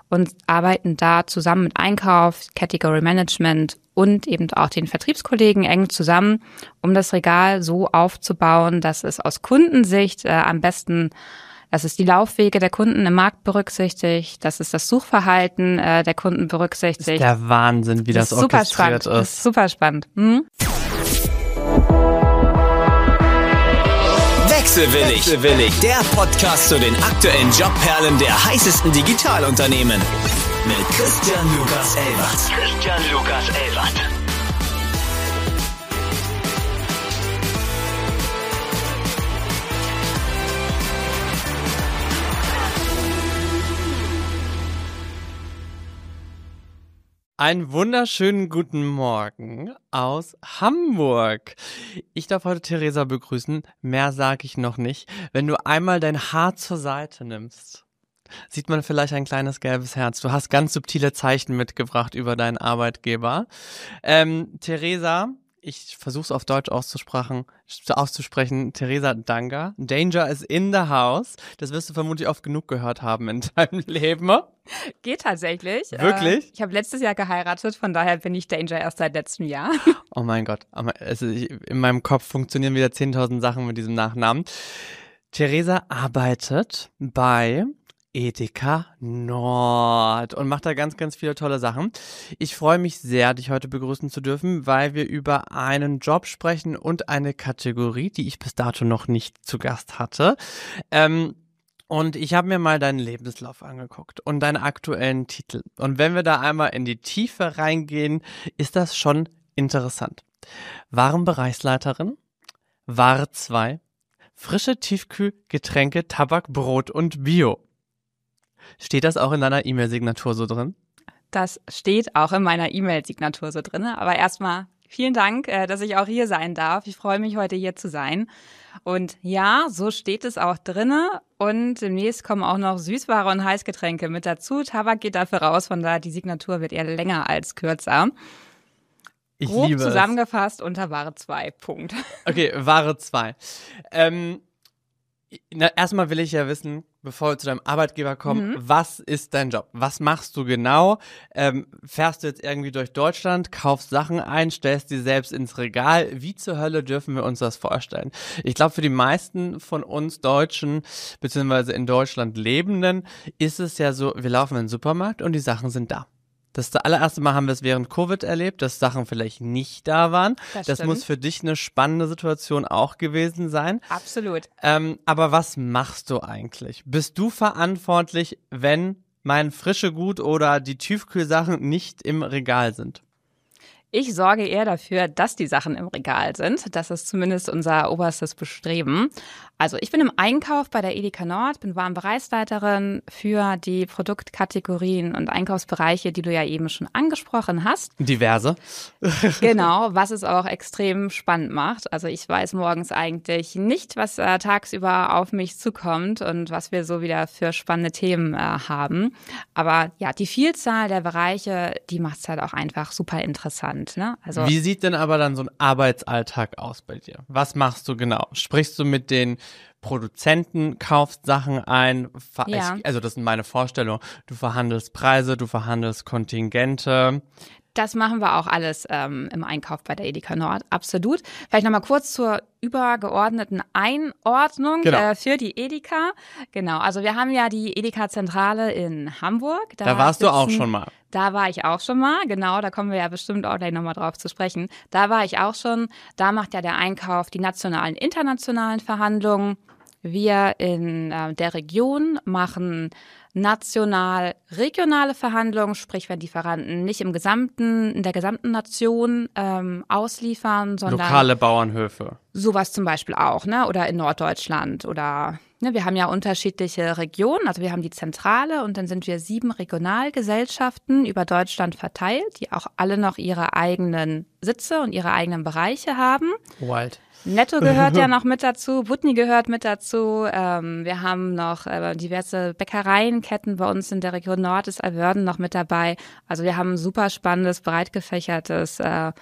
und arbeiten da zusammen mit Einkauf, Category Management und eben auch den Vertriebskollegen eng zusammen, um das Regal so aufzubauen, dass es aus Kundensicht am besten, dass es die Laufwege der Kunden im Markt berücksichtigt, dass es das Suchverhalten der Kunden berücksichtigt. Das ist der Wahnsinn, wie das orchestriert ist. Das ist super spannend. Wechselwillig, der Podcast zu den aktuellen Jobperlen der heißesten Digitalunternehmen. Mit Christian Lukas Elwart. Einen wunderschönen guten Morgen aus Hamburg. Ich darf heute Theresa begrüßen. Mehr sage ich noch nicht. Wenn du einmal dein Haar zur Seite nimmst, sieht man vielleicht ein kleines gelbes Herz. Du hast ganz subtile Zeichen mitgebracht über deinen Arbeitgeber. Theresa, ich versuche es auf Deutsch auszusprechen. Theresa Danger. Danger is in the house. Das wirst du vermutlich oft genug gehört haben in deinem Leben. Geht tatsächlich. Wirklich? Ich habe letztes Jahr geheiratet, von daher bin ich Danger erst seit letztem Jahr. Oh mein Gott. In meinem Kopf funktionieren wieder 10.000 Sachen mit diesem Nachnamen. Theresa arbeitet bei Edeka Nord und macht da ganz, ganz viele tolle Sachen. Ich freue mich sehr, dich heute begrüßen zu dürfen, weil wir über einen Job sprechen und eine Kategorie, die ich bis dato noch nicht zu Gast hatte. Und ich habe mir mal deinen Lebenslauf angeguckt und deinen aktuellen Titel. Und wenn wir da einmal in die Tiefe reingehen, ist das schon interessant. Warenbereichsleiterin, Ware 2, frische Tiefkühlgetränke, Tabak, Brot und Bio. Steht das auch in deiner E-Mail-Signatur so drin? Das steht auch in meiner E-Mail-Signatur so drin. Aber erstmal vielen Dank, dass ich auch hier sein darf. Ich freue mich, heute hier zu sein. Und ja, so steht es auch drinne. Und demnächst kommen auch noch Süßware und Heißgetränke mit dazu. Tabak geht dafür raus, von daher die Signatur wird eher länger als kürzer. Ich Grob liebe zusammengefasst unter Ware 2, Punkt. Okay, Ware 2. Erstmal will ich ja wissen, bevor wir zu deinem Arbeitgeber kommen, was ist dein Job? Was machst du genau? Fährst du jetzt irgendwie durch Deutschland, kaufst Sachen ein, stellst die selbst ins Regal? Wie zur Hölle dürfen wir uns das vorstellen? Ich glaube, für die meisten von uns Deutschen, beziehungsweise in Deutschland Lebenden, ist es ja so, wir laufen in den Supermarkt und die Sachen sind da. Das allererste Mal haben wir es während Covid erlebt, dass Sachen vielleicht nicht da waren. Das muss für dich eine spannende Situation auch gewesen sein. Absolut. Aber was machst du eigentlich? Bist du verantwortlich, wenn mein frische Gut oder die Tiefkühlsachen nicht im Regal sind? Ich sorge eher dafür, dass die Sachen im Regal sind. Das ist zumindest unser oberstes Bestreben. Also ich bin im Einkauf bei der Edeka Nord, bin Warenbereichsleiterin für die Produktkategorien und Einkaufsbereiche, die du ja eben schon angesprochen hast. Diverse. Genau, was es auch extrem spannend macht. Also ich weiß morgens eigentlich nicht, was tagsüber auf mich zukommt und was wir so wieder für spannende Themen haben. Aber ja, die Vielzahl der Bereiche, die macht es halt auch einfach super interessant. Ne? Also, wie sieht denn aber dann so ein Arbeitsalltag aus bei dir? Was machst du genau? Sprichst du mit den Produzenten, kaufst Sachen ein? Ja. Also das sind meine Vorstellungen. Du verhandelst Preise, du verhandelst Kontingente. Das machen wir auch alles im Einkauf bei der Edeka Nord, absolut. Vielleicht nochmal kurz zur übergeordneten Einordnung für die Edeka. Genau, also wir haben ja die Edeka-Zentrale in Hamburg. Da warst du auch schon mal. Da war ich auch schon mal, genau, da kommen wir ja bestimmt auch gleich nochmal drauf zu sprechen. Da war ich auch schon, da macht ja der Einkauf die nationalen, internationalen Verhandlungen. Wir in der Region machen national regionale Verhandlungen, sprich wenn Lieferanten nicht in der gesamten Nation ausliefern, sondern lokale Bauernhöfe. Sowas zum Beispiel auch, ne? Oder in Norddeutschland oder ne, wir haben ja unterschiedliche Regionen, also wir haben die Zentrale und dann sind wir 7 Regionalgesellschaften über Deutschland verteilt, die auch alle noch ihre eigenen Sitze und ihre eigenen Bereiche haben. Wild. Netto gehört ja noch mit dazu, Butni gehört mit dazu. Wir haben noch diverse Bäckereienketten bei uns in der Region Nord, ist Alverden noch mit dabei. Also wir haben ein super spannendes, breit gefächertes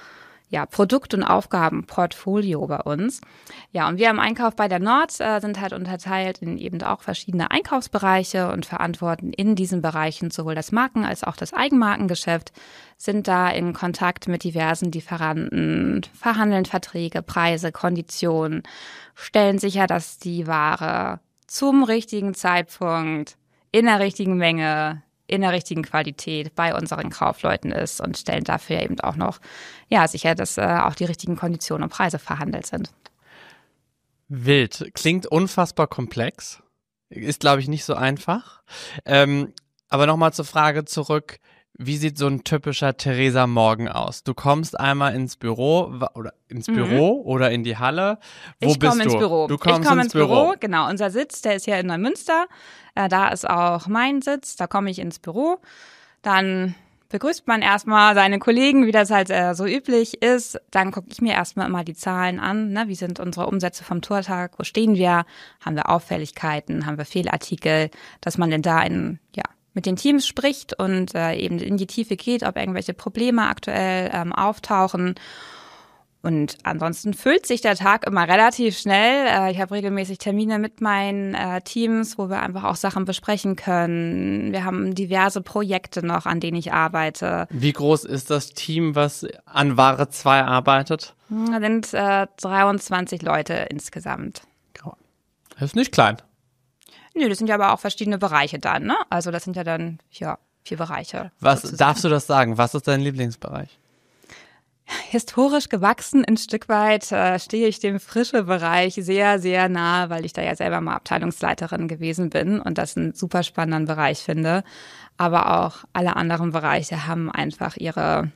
Produkt- und Aufgabenportfolio bei uns. Ja, und wir im Einkauf bei der Nord sind halt unterteilt in eben auch verschiedene Einkaufsbereiche und verantworten in diesen Bereichen sowohl das Marken- als auch das Eigenmarkengeschäft, sind da in Kontakt mit diversen Lieferanten, verhandeln Verträge, Preise, Konditionen, stellen sicher, dass die Ware zum richtigen Zeitpunkt, in der richtigen Menge, in der richtigen Qualität bei unseren Kaufleuten ist und stellen dafür eben auch noch sicher, dass auch die richtigen Konditionen und Preise verhandelt sind. Wild. Klingt unfassbar komplex. Ist, glaube ich, nicht so einfach. Aber nochmal zur Frage zurück. Wie sieht so ein typischer Theresa Morgen aus? Du kommst einmal ins Büro oder in die Halle. Wo bist du? Ich komme ins Büro. Du kommst ins Büro. Genau. Unser Sitz, der ist hier in Neumünster. Da ist auch mein Sitz. Da komme ich ins Büro. Dann begrüßt man erstmal seine Kollegen, wie das halt so üblich ist. Dann gucke ich mir erstmal immer die Zahlen an. Ne? Wie sind unsere Umsätze vom Tourtag? Wo stehen wir? Haben wir Auffälligkeiten? Haben wir Fehlartikel? Dass man denn da mit den Teams spricht und eben in die Tiefe geht, ob irgendwelche Probleme aktuell auftauchen. Und ansonsten füllt sich der Tag immer relativ schnell. Ich habe regelmäßig Termine mit meinen Teams, wo wir einfach auch Sachen besprechen können. Wir haben diverse Projekte noch, an denen ich arbeite. Wie groß ist das Team, was an Ware 2 arbeitet? Da sind 23 Leute insgesamt. Das ist nicht klein. Nö, das sind ja aber auch verschiedene Bereiche dann, ne? Also das sind ja dann 4 Bereiche. Was sozusagen. darfst du das sagen? Was ist dein Lieblingsbereich? Historisch gewachsen ein Stück weit stehe ich dem Frische-Bereich sehr, sehr nahe, weil ich da ja selber mal Abteilungsleiterin gewesen bin und das einen super spannenden Bereich finde. Aber auch alle anderen Bereiche haben einfach ihre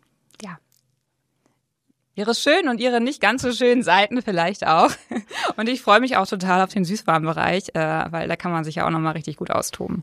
schönen und ihre nicht ganz so schönen Seiten vielleicht auch. Und ich freue mich auch total auf den Süßwarenbereich, weil da kann man sich ja auch nochmal richtig gut austoben.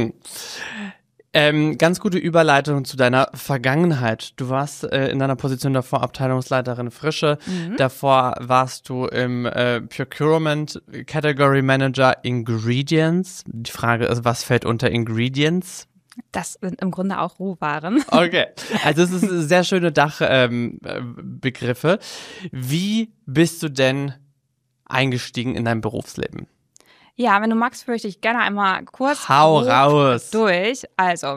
Ganz gute Überleitung zu deiner Vergangenheit. Du warst in deiner Position davor Abteilungsleiterin Frische. Davor warst du im Procurement Category Manager Ingredients. Die Frage ist, was fällt unter Ingredients? Das sind im Grunde auch Rohwaren. Okay, also es ist sehr schöne Begriffe. Wie bist du denn eingestiegen in dein Berufsleben? Ja, wenn du magst, würde ich gerne einmal kurz raus durch. Also,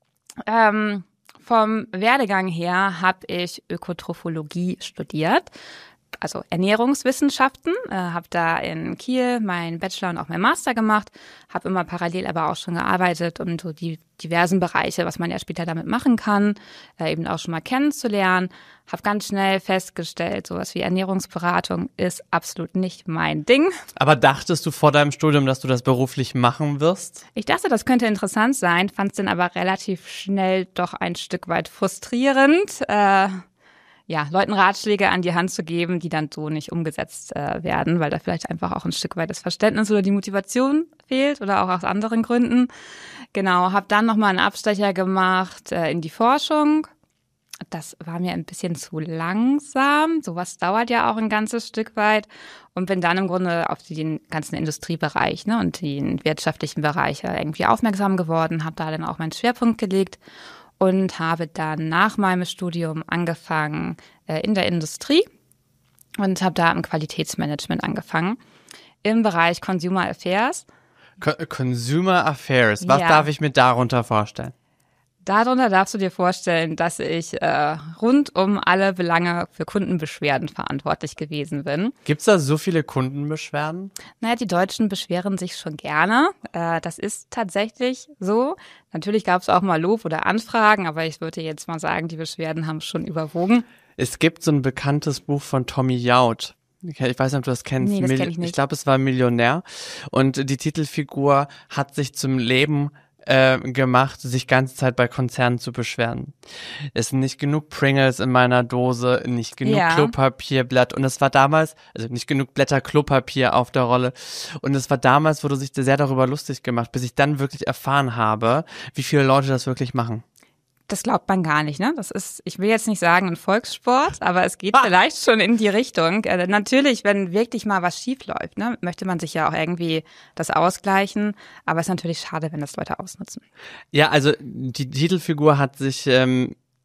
vom Werdegang her habe ich Ökotrophologie studiert, also Ernährungswissenschaften, habe da in Kiel meinen Bachelor und auch meinen Master gemacht, habe immer parallel aber auch schon gearbeitet, um so die diversen Bereiche, was man ja später damit machen kann, eben auch schon mal kennenzulernen. Habe ganz schnell festgestellt, sowas wie Ernährungsberatung ist absolut nicht mein Ding. Aber dachtest du vor deinem Studium, dass du das beruflich machen wirst? Ich dachte, das könnte interessant sein, fand es dann aber relativ schnell doch ein Stück weit frustrierend, Leuten Ratschläge an die Hand zu geben, die dann so nicht umgesetzt werden, weil da vielleicht einfach auch ein Stück weit das Verständnis oder die Motivation fehlt oder auch aus anderen Gründen. Genau, habe dann nochmal einen Abstecher gemacht in die Forschung. Das war mir ein bisschen zu langsam. Sowas dauert ja auch ein ganzes Stück weit. Und bin dann im Grunde auf den ganzen Industriebereich und den wirtschaftlichen Bereich irgendwie aufmerksam geworden, habe da dann auch meinen Schwerpunkt gelegt. Und habe dann nach meinem Studium angefangen in der Industrie und habe da im Qualitätsmanagement angefangen im Bereich Consumer Affairs. Consumer Affairs, was darf ich mir darunter vorstellen? Darunter darfst du dir vorstellen, dass ich rund um alle Belange für Kundenbeschwerden verantwortlich gewesen bin. Gibt's da so viele Kundenbeschwerden? Naja, die Deutschen beschweren sich schon gerne. Das ist tatsächlich so. Natürlich gab es auch mal Lob oder Anfragen, aber ich würde jetzt mal sagen, die Beschwerden haben schon überwogen. Es gibt so ein bekanntes Buch von Tommy Jaud. Ich weiß nicht, ob du das kennst. Nee, das kenn ich nicht. Ich glaube, es war Millionär. Und die Titelfigur hat sich zum Leben gemacht, sich ganze Zeit bei Konzernen zu beschweren. Es sind nicht genug Pringles in meiner Dose, nicht genug Klopapierblatt. Und es war damals, also nicht genug Blätter Klopapier auf der Rolle. Und es war damals, wurde sich sehr darüber lustig gemacht, bis ich dann wirklich erfahren habe, wie viele Leute das wirklich machen. Das glaubt man gar nicht, ne? Das ist, ich will jetzt nicht sagen ein Volkssport, aber es geht vielleicht schon in die Richtung. Natürlich, wenn wirklich mal was schief läuft, ne, möchte man sich ja auch irgendwie das ausgleichen. Aber es ist natürlich schade, wenn das Leute ausnutzen. Ja, also die Titelfigur hat sich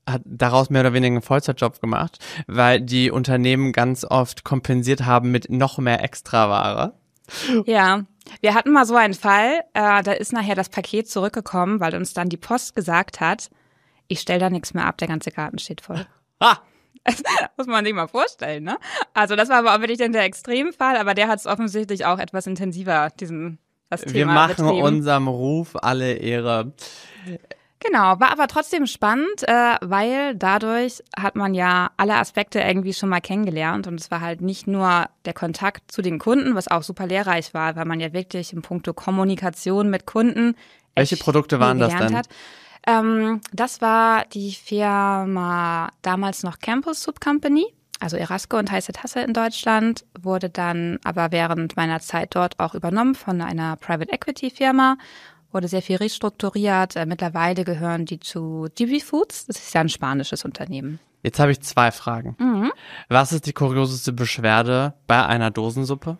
hat daraus mehr oder weniger einen Vollzeitjob gemacht, weil die Unternehmen ganz oft kompensiert haben mit noch mehr Extraware. Ja, wir hatten mal so einen Fall, da ist nachher das Paket zurückgekommen, weil uns dann die Post gesagt hat, ich stelle da nichts mehr ab, der ganze Garten steht voll. Das muss man sich mal vorstellen, ne? Also das war aber auch wirklich dann der Extremfall, aber der hat es offensichtlich auch etwas intensiver, das Thema Wir machen betrieben. unserem Ruf alle Ehre. Genau, war aber trotzdem spannend, weil dadurch hat man ja alle Aspekte irgendwie schon mal kennengelernt und es war halt nicht nur der Kontakt zu den Kunden, was auch super lehrreich war, weil man ja wirklich in puncto Kommunikation mit Kunden Welche Produkte waren das denn? hat. Das war die Firma damals noch Campus Soup Company, also Erasco und Heiße Tasse in Deutschland, wurde dann aber während meiner Zeit dort auch übernommen von einer Private Equity Firma, wurde sehr viel restrukturiert. Mittlerweile gehören die zu Divi Foods, das ist ja ein spanisches Unternehmen. Jetzt habe ich 2 Fragen. Was ist die kurioseste Beschwerde bei einer Dosensuppe?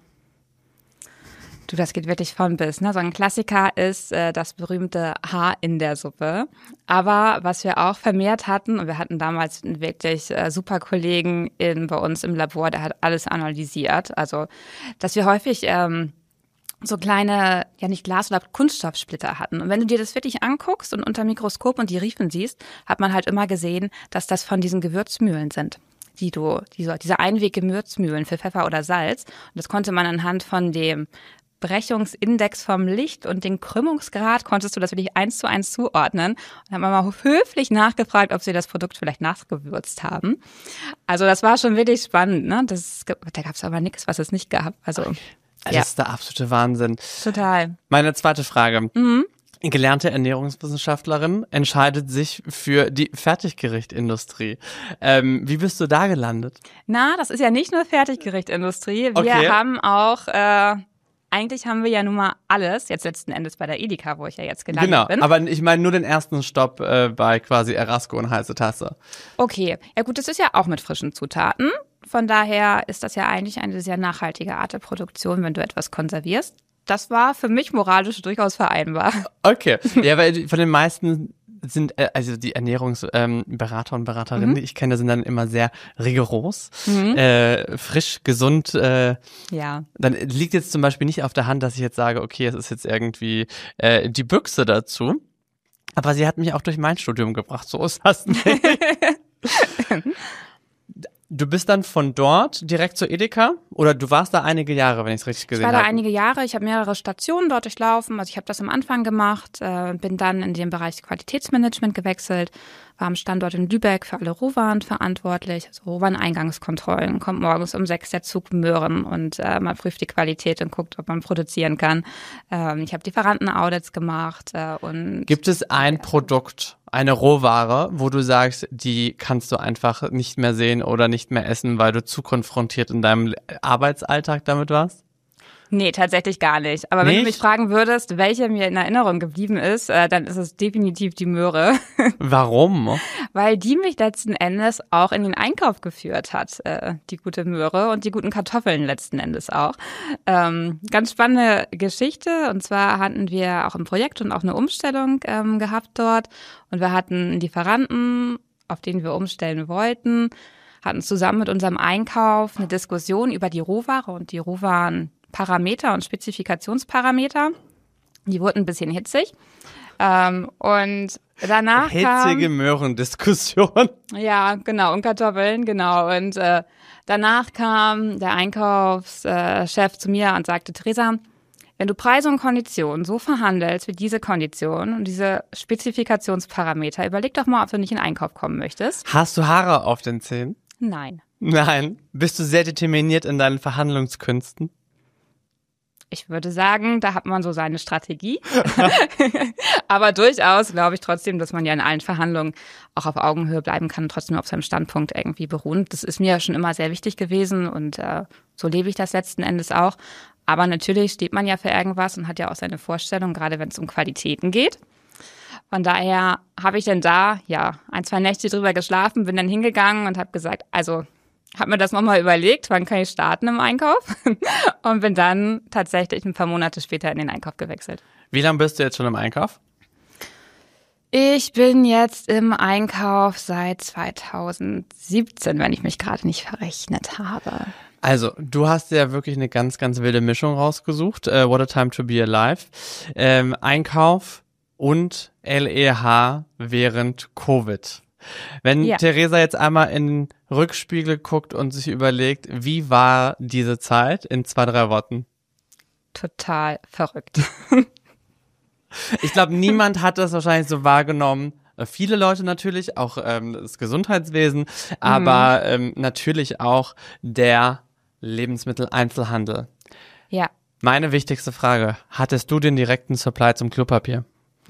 Du, das geht wirklich von bis. Ne? So ein Klassiker ist das berühmte Haar in der Suppe. Aber was wir auch vermehrt hatten, und wir hatten damals einen wirklich super Kollegen bei uns im Labor, der hat alles analysiert. Also, dass wir häufig so kleine, ja nicht Glas- oder Kunststoffsplitter hatten. Und wenn du dir das wirklich anguckst und unter Mikroskop und die Riefen siehst, hat man halt immer gesehen, dass das von diesen Gewürzmühlen sind. Diese Einweg-Gewürzmühlen für Pfeffer oder Salz. Und das konnte man anhand von dem Brechungsindex vom Licht und den Krümmungsgrad konntest du das wirklich 1:1 zuordnen. Und dann haben wir mal höflich nachgefragt, ob sie das Produkt vielleicht nachgewürzt haben. Also das war schon wirklich spannend, ne? Da gab es aber nichts, was es nicht gab. Also Das ist der absolute Wahnsinn. total. Meine zweite Frage. Gelernte Ernährungswissenschaftlerin entscheidet sich für die Fertiggerichtindustrie. Wie bist du da gelandet? Na, das ist ja nicht nur Fertiggerichtindustrie. Wir Okay. haben auch, eigentlich haben wir ja nun mal alles, jetzt letzten Endes bei der Edeka, wo ich ja jetzt gelandet bin. Aber ich meine nur den ersten Stopp bei quasi Erasco und Heiße Tasse. Okay, ja gut, das ist ja auch mit frischen Zutaten. Von daher ist das ja eigentlich eine sehr nachhaltige Art der Produktion, wenn du etwas konservierst. Das war für mich moralisch durchaus vereinbar. Okay, ja, weil von den meisten sind, also die Ernährungsberater und Beraterinnen, die ich kenne, sind dann immer sehr rigoros, frisch, gesund. Ja. Dann liegt jetzt zum Beispiel nicht auf der Hand, dass ich jetzt sage, okay, es ist jetzt irgendwie die Büchse dazu. Aber sie hat mich auch durch mein Studium gebracht, so ist das nicht. Du bist dann von dort direkt zur Edeka oder du warst da einige Jahre, wenn ich es richtig gesehen Ich habe? war da einige Jahre, ich habe mehrere Stationen dort durchlaufen. Also ich habe das am Anfang gemacht, bin dann in den Bereich Qualitätsmanagement gewechselt, war am Standort in Lübeck für alle Rohwaren verantwortlich. Also Rohwareneingangskontrollen, kommt morgens um 6 der Zug Möhren und man prüft die Qualität und guckt, ob man produzieren kann. Ich habe Lieferantenaudits gemacht. Und Gibt es ein Produkt, eine Rohware, wo du sagst, die kannst du einfach nicht mehr sehen oder nicht mehr essen, weil du zu konfrontiert in deinem Arbeitsalltag damit warst? Nee, tatsächlich gar nicht. Aber wenn du mich fragen würdest, welche mir in Erinnerung geblieben ist, dann ist es definitiv die Möhre. Warum? Weil die mich letzten Endes auch in den Einkauf geführt hat, die gute Möhre und die guten Kartoffeln letzten Endes auch. Ganz spannende Geschichte. Und zwar hatten wir auch ein Projekt und auch eine Umstellung gehabt dort. Und wir hatten einen Lieferanten, auf den wir umstellen wollten, hatten zusammen mit unserem Einkauf eine Diskussion über die Rohware und die Rohwarenparameter und Spezifikationsparameter. Die wurden ein bisschen hitzig. Und danach Hitzige Möhrendiskussion. Ja, genau, und Kartoffeln, genau. Und danach kam der Einkaufschef zu mir und sagte, Theresa, wenn du Preise und Konditionen so verhandelst wie diese Konditionen und diese Spezifikationsparameter, überleg doch mal, ob du nicht in den Einkauf kommen möchtest. Hast du Haare auf den Zähnen? Nein. Nein. Bist du sehr determiniert in deinen Verhandlungskünsten? Ich würde sagen, da hat man so seine Strategie. Aber durchaus glaube ich trotzdem, dass man ja in allen Verhandlungen auch auf Augenhöhe bleiben kann und trotzdem auf seinem Standpunkt irgendwie beruhen. Das ist mir schon immer sehr wichtig gewesen und so lebe ich das letzten Endes auch. Aber natürlich steht man ja für irgendwas und hat ja auch seine Vorstellung, gerade wenn es um Qualitäten geht. Von daher habe ich dann da 1-2 Nächte drüber geschlafen, bin dann hingegangen und habe gesagt, also habe mir das nochmal überlegt, wann kann ich starten im Einkauf und bin dann tatsächlich ein paar Monate später in den Einkauf gewechselt. Wie lange bist du jetzt schon im Einkauf? Ich bin jetzt im Einkauf seit 2017, wenn ich mich gerade nicht verrechnet habe. Also, du hast ja wirklich eine ganz, ganz wilde Mischung rausgesucht. What a time to be alive. Einkauf und LEH während Covid. Wenn Theresa jetzt einmal in den Rückspiegel guckt und sich überlegt, wie war diese Zeit in 2, 3 Worten? Total verrückt. Ich glaube, niemand hat das wahrscheinlich so wahrgenommen. Viele Leute natürlich, auch das Gesundheitswesen, aber natürlich auch der Lebensmitteleinzelhandel. Ja. Meine wichtigste Frage, hattest du den direkten Supply zum Klopapier?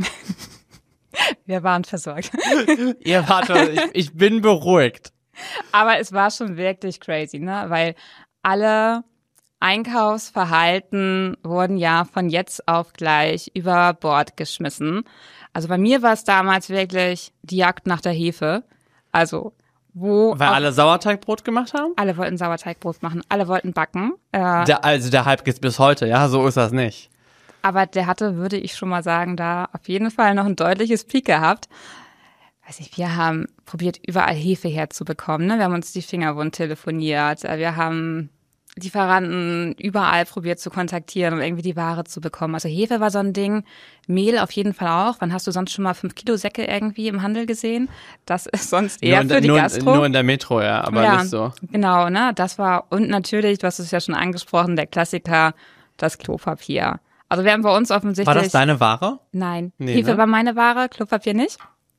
Wir waren versorgt. Ihr wart, ich bin beruhigt. Aber es war schon wirklich crazy, ne? Weil alle Einkaufsverhalten wurden ja von jetzt auf gleich über Bord geschmissen. Also bei mir war es damals wirklich die Jagd nach der Hefe. Also weil alle Sauerteigbrot gemacht haben? Alle wollten Sauerteigbrot machen, alle wollten backen. Der Hype geht's bis heute, ja? So ist das nicht. Aber der hatte, würde ich schon mal sagen, da auf jeden Fall noch ein deutliches Peak gehabt. Weiß nicht, wir haben probiert, überall Hefe herzubekommen. Ne? Wir haben uns die Finger wund telefoniert. Wir haben Lieferanten überall probiert zu kontaktieren, um irgendwie die Ware zu bekommen. Also Hefe war so ein Ding, Mehl auf jeden Fall auch. Wann hast du sonst schon mal 5 Kilo Säcke irgendwie im Handel gesehen? Das ist sonst eher für die Gastro. Nur in der Metro, ja, aber nicht so. Genau, ne? Das war, und natürlich, du hast es ja schon angesprochen, der Klassiker, das Klopapier. Also wir haben bei uns offensichtlich... War das deine Ware? Nein, nee, Hefe war meine Ware, Klopapier nicht.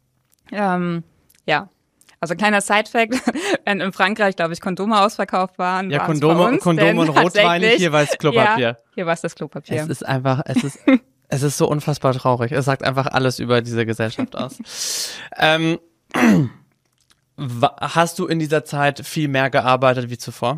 Ja. Also kleiner Side-Fact, wenn in Frankreich, glaube ich, Kondome ausverkauft waren. Ja, Kondome und Rotwein, hier war es Klopapier. Ja, hier war es das Klopapier. Es ist einfach, es ist so unfassbar traurig. Es sagt einfach alles über diese Gesellschaft aus. Hast du in dieser Zeit viel mehr gearbeitet wie zuvor?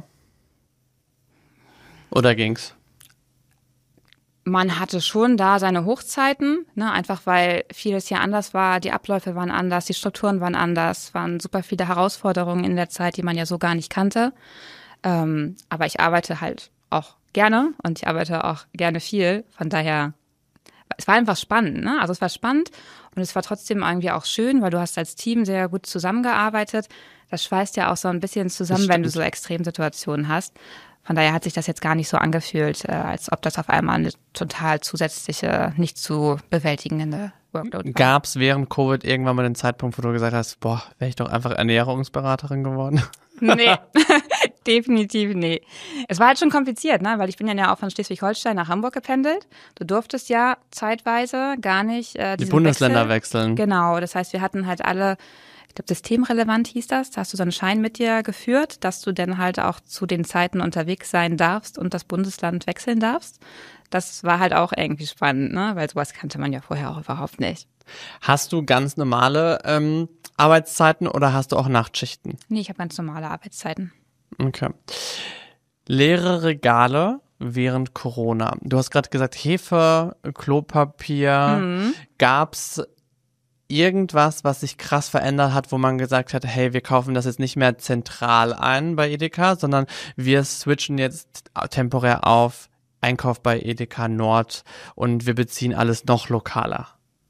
Oder ging's? Man hatte schon da seine Hochzeiten, ne, einfach weil vieles hier anders war, die Abläufe waren anders, die Strukturen waren anders, waren super viele Herausforderungen in der Zeit, die man ja so gar nicht kannte. Aber ich arbeite halt auch gerne und ich arbeite auch gerne viel, von daher, es war einfach spannend, ne? Also es war spannend und es war trotzdem irgendwie auch schön, weil du hast als Team sehr gut zusammengearbeitet. Das schweißt ja auch so ein bisschen zusammen, wenn du so Extremsituationen hast. Von daher hat sich das jetzt gar nicht so angefühlt, als ob das auf einmal eine total zusätzliche, nicht zu bewältigende Workload war. Gab es während Covid irgendwann mal den Zeitpunkt, wo du gesagt hast, boah, wäre ich doch einfach Ernährungsberaterin geworden? Nee, definitiv nee. Es war halt schon kompliziert, ne, weil ich bin ja auch von Schleswig-Holstein nach Hamburg gependelt. Du durftest ja zeitweise gar nicht die Bundesländer wechseln. Genau, das heißt, wir hatten halt alle, ich glaube, systemrelevant hieß das. Da hast du so einen Schein mit dir geführt, dass du dann halt auch zu den Zeiten unterwegs sein darfst und das Bundesland wechseln darfst. Das war halt auch irgendwie spannend, ne? Weil sowas kannte man ja vorher auch überhaupt nicht. Hast du ganz normale Arbeitszeiten oder hast du auch Nachtschichten? Nee, ich habe ganz normale Arbeitszeiten. Okay. Leere Regale während Corona. Du hast gerade gesagt, Hefe, Klopapier. Gab's irgendwas, was sich krass verändert hat, wo man gesagt hat, hey, wir kaufen das jetzt nicht mehr zentral ein bei Edeka, sondern wir switchen jetzt temporär auf Einkauf bei Edeka Nord und wir beziehen alles noch lokaler?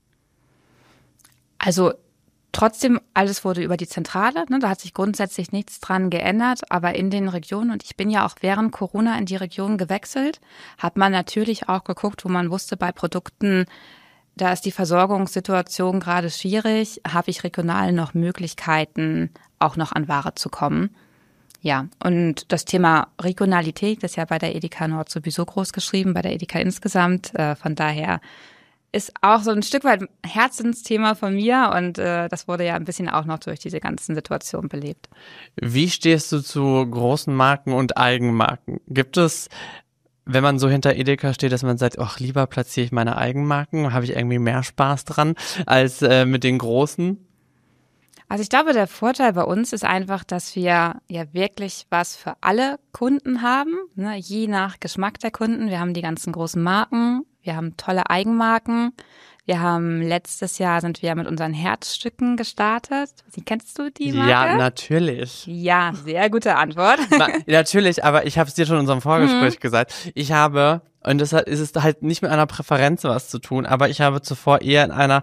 Also trotzdem, alles wurde über die Zentrale, ne, da hat sich grundsätzlich nichts dran geändert, aber in den Regionen, und ich bin ja auch während Corona in die Region gewechselt, hat man natürlich auch geguckt, wo man wusste, bei Produkten, da ist die Versorgungssituation gerade schwierig, habe ich regional noch Möglichkeiten, auch noch an Ware zu kommen. Ja, und das Thema Regionalität ist ja bei der Edeka Nord sowieso groß geschrieben, bei der Edeka insgesamt. Von daher ist auch so ein Stück weit ein Herzensthema von mir und das wurde ja ein bisschen auch noch durch diese ganzen Situationen belebt. Wie stehst du zu großen Marken und Eigenmarken? Gibt es, wenn man so hinter Edeka steht, dass man sagt, ach, lieber platziere ich meine Eigenmarken, habe ich irgendwie mehr Spaß dran als mit den großen? Also ich glaube, der Vorteil bei uns ist einfach, dass wir ja wirklich was für alle Kunden haben, ne? Je nach Geschmack der Kunden. Wir haben die ganzen großen Marken, wir haben tolle Eigenmarken. Wir haben letztes Jahr sind wir mit unseren Herzstücken gestartet. Kennst du die Marke? Ja, natürlich. Ja, sehr gute Antwort. Natürlich, aber ich habe es dir schon in unserem Vorgespräch gesagt. Ich habe, und deshalb ist es halt nicht mit einer Präferenz was zu tun, aber ich habe zuvor eher in einer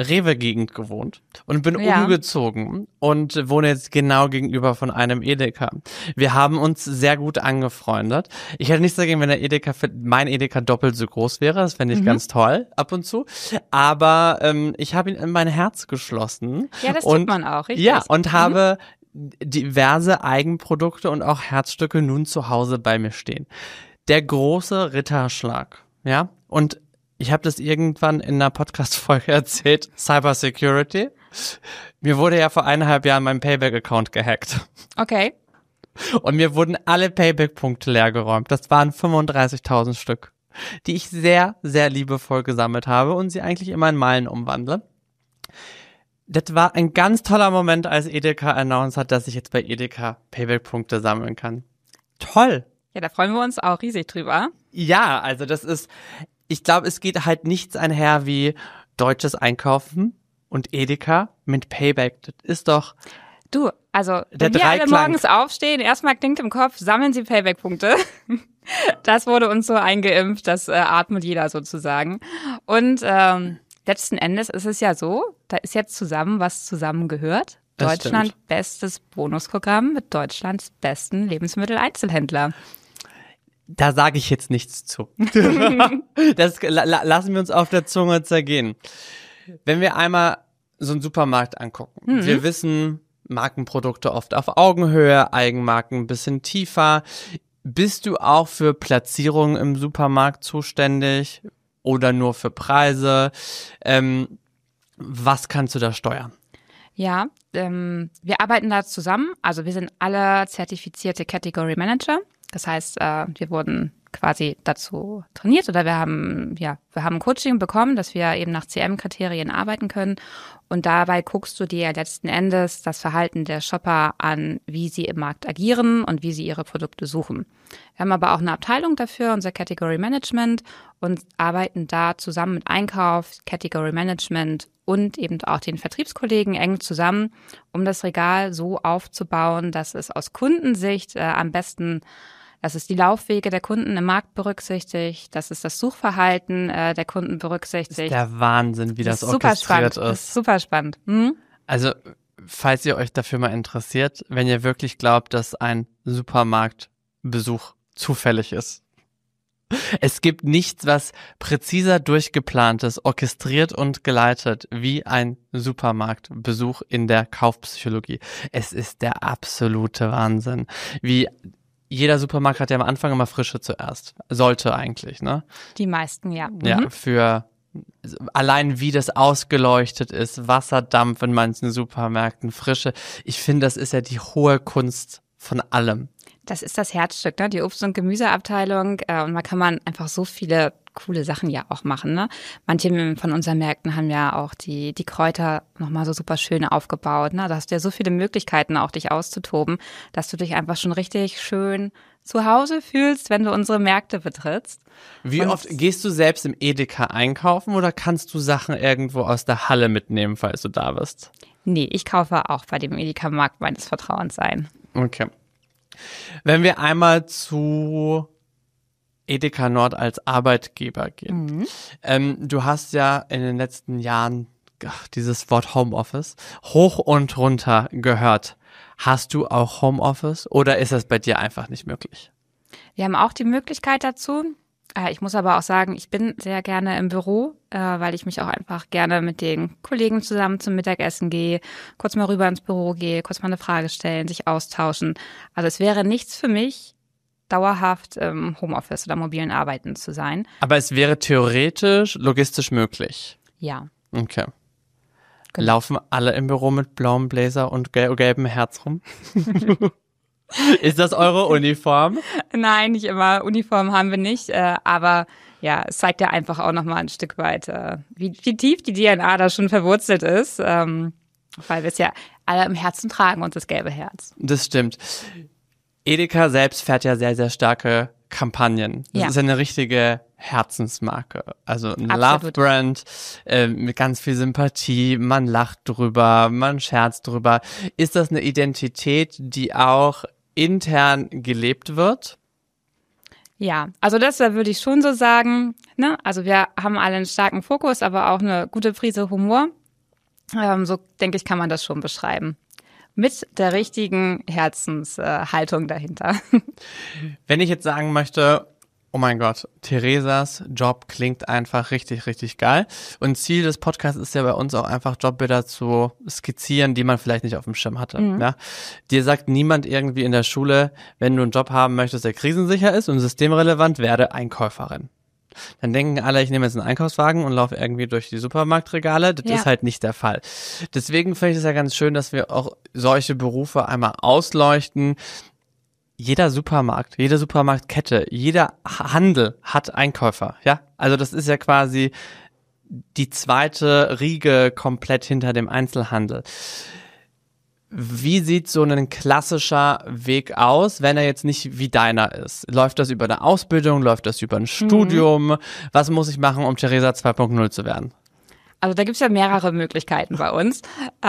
Rewe-Gegend gewohnt und bin Ja. umgezogen und wohne jetzt genau gegenüber von einem Edeka. Wir haben uns sehr gut angefreundet. Ich hätte nichts dagegen, wenn mein Edeka doppelt so groß wäre. Das fände ich ganz toll ab und zu. Aber ich habe ihn in mein Herz geschlossen. Ja, das tut man auch, richtig. Ja, und habe diverse Eigenprodukte und auch Herzstücke nun zu Hause bei mir stehen. Der große Ritterschlag, ja, und ich habe das irgendwann in einer Podcast-Folge erzählt, Cybersecurity. Mir wurde ja vor 1,5 Jahren mein Payback-Account gehackt. Okay. Und mir wurden alle Payback-Punkte leergeräumt. Das waren 35.000 Stück, die ich sehr, sehr liebevoll gesammelt habe und sie eigentlich immer in Meilen umwandle. Das war ein ganz toller Moment, als Edeka announced hat, dass ich jetzt bei Edeka Payback-Punkte sammeln kann. Toll! Ja, da freuen wir uns auch riesig drüber. Ja, also ich glaube, es geht halt nichts einher wie deutsches Einkaufen und Edeka mit Payback. Das ist doch Du, also Der wenn wir alle Dreiklang. morgens aufstehen, erstmal klingt im Kopf, sammeln Sie Payback-Punkte. Das wurde uns so eingeimpft, das atmet jeder sozusagen. Und letzten Endes ist es ja so, da ist jetzt zusammen, was zusammengehört. Das Deutschland stimmt. bestes Bonusprogramm mit Deutschlands besten Lebensmitteleinzelhändler. Da sage ich jetzt nichts zu. Das lassen wir uns auf der Zunge zergehen. Wenn wir einmal so einen Supermarkt angucken, wir wissen, Markenprodukte oft auf Augenhöhe, Eigenmarken ein bisschen tiefer. Bist du auch für Platzierungen im Supermarkt zuständig oder nur für Preise? Was kannst du da steuern? Ja, wir arbeiten da zusammen. Also wir sind alle zertifizierte Category Manager. Das heißt, wir wurden quasi dazu trainiert oder wir haben Coaching bekommen, dass wir eben nach CM-Kriterien arbeiten können. Und dabei guckst du dir letzten Endes das Verhalten der Shopper an, wie sie im Markt agieren und wie sie ihre Produkte suchen. Wir haben aber auch eine Abteilung dafür, unser Category Management, und arbeiten da zusammen mit Einkauf, Category Management und eben auch den Vertriebskollegen eng zusammen, um das Regal so aufzubauen, dass es aus Kundensicht am besten, dass es die Laufwege der Kunden im Markt berücksichtigt, dass es das Suchverhalten der Kunden berücksichtigt. Der Wahnsinn, wie das super orchestriert spannend. Das ist. ist super spannend. Hm? Also, falls ihr euch dafür mal interessiert, wenn ihr wirklich glaubt, dass ein Supermarktbesuch zufällig ist. Es gibt nichts, was präziser durchgeplant ist, orchestriert und geleitet wie ein Supermarktbesuch in der Kaufpsychologie. Es ist der absolute Wahnsinn. Wie jeder Supermarkt hat ja am Anfang immer Frische zuerst. Sollte eigentlich, ne? Die meisten, ja. Ja, für allein wie das ausgeleuchtet ist, Wasserdampf in manchen Supermärkten, Frische. Ich finde, das ist ja die hohe Kunst von allem. Das ist das Herzstück, ne? Die Obst- und Gemüseabteilung. Und da kann man einfach so viele coole Sachen ja auch machen, ne? Manche von unseren Märkten haben ja auch die Kräuter nochmal so super schön aufgebaut, ne? Da hast du ja so viele Möglichkeiten auch, dich auszutoben, dass du dich einfach schon richtig schön zu Hause fühlst, wenn du unsere Märkte betrittst. Wie oft gehst du selbst im Edeka einkaufen oder kannst du Sachen irgendwo aus der Halle mitnehmen, falls du da bist? Nee, ich kaufe auch bei dem Edeka-Markt meines Vertrauens ein. Okay. Wenn wir einmal zu Edeka Nord als Arbeitgeber gehen. Du hast ja in den letzten Jahren dieses Wort Homeoffice hoch und runter gehört. Hast du auch Homeoffice oder ist das bei dir einfach nicht möglich? Wir haben auch die Möglichkeit dazu. Ich muss aber auch sagen, ich bin sehr gerne im Büro, weil ich mich auch einfach gerne mit den Kollegen zusammen zum Mittagessen gehe, kurz mal rüber ins Büro gehe, kurz mal eine Frage stellen, sich austauschen. Also es wäre nichts für mich, dauerhaft im Homeoffice oder mobilen Arbeiten zu sein. Aber es wäre theoretisch, logistisch möglich. Ja. Okay. Genau. Laufen alle im Büro mit blauem Blazer und gelbem Herz rum? Ist das eure Uniform? Nein, nicht immer. Uniform haben wir nicht, aber ja, es zeigt ja einfach auch nochmal ein Stück weit, wie tief die DNA da schon verwurzelt ist, weil wir es ja alle im Herzen tragen und das gelbe Herz. Das stimmt. Edeka selbst fährt ja sehr, sehr starke Kampagnen. Das Ja. ist eine richtige Herzensmarke. Also ein Absolut. Love-Brand mit ganz viel Sympathie. Man lacht drüber, man scherzt drüber. Ist das eine Identität, die auch intern gelebt wird? Ja, also das würde ich schon so sagen. Ne? Also wir haben alle einen starken Fokus, aber auch eine gute Prise Humor. So denke ich, kann man das schon beschreiben. Mit der richtigen Herzenshaltung dahinter. Wenn ich jetzt sagen möchte, oh mein Gott, Theresas Job klingt einfach richtig, richtig geil. Und Ziel des Podcasts ist ja bei uns auch einfach Jobbilder zu skizzieren, die man vielleicht nicht auf dem Schirm hatte. Ja? Dir sagt niemand irgendwie in der Schule, wenn du einen Job haben möchtest, der krisensicher ist und systemrelevant, werde Einkäuferin. Dann denken alle, ich nehme jetzt einen Einkaufswagen und laufe irgendwie durch die Supermarktregale. Das ist halt nicht der Fall. Deswegen finde ich es ja ganz schön, dass wir auch solche Berufe einmal ausleuchten. Jeder Supermarkt, jede Supermarktkette, jeder Handel hat Einkäufer, ja? Also das ist ja quasi die zweite Riege komplett hinter dem Einzelhandel. Wie sieht so ein klassischer Weg aus, wenn er jetzt nicht wie deiner ist? Läuft das über eine Ausbildung? Läuft das über ein Studium? Was muss ich machen, um Theresa 2.0 zu werden? Also da gibt's ja mehrere Möglichkeiten bei uns.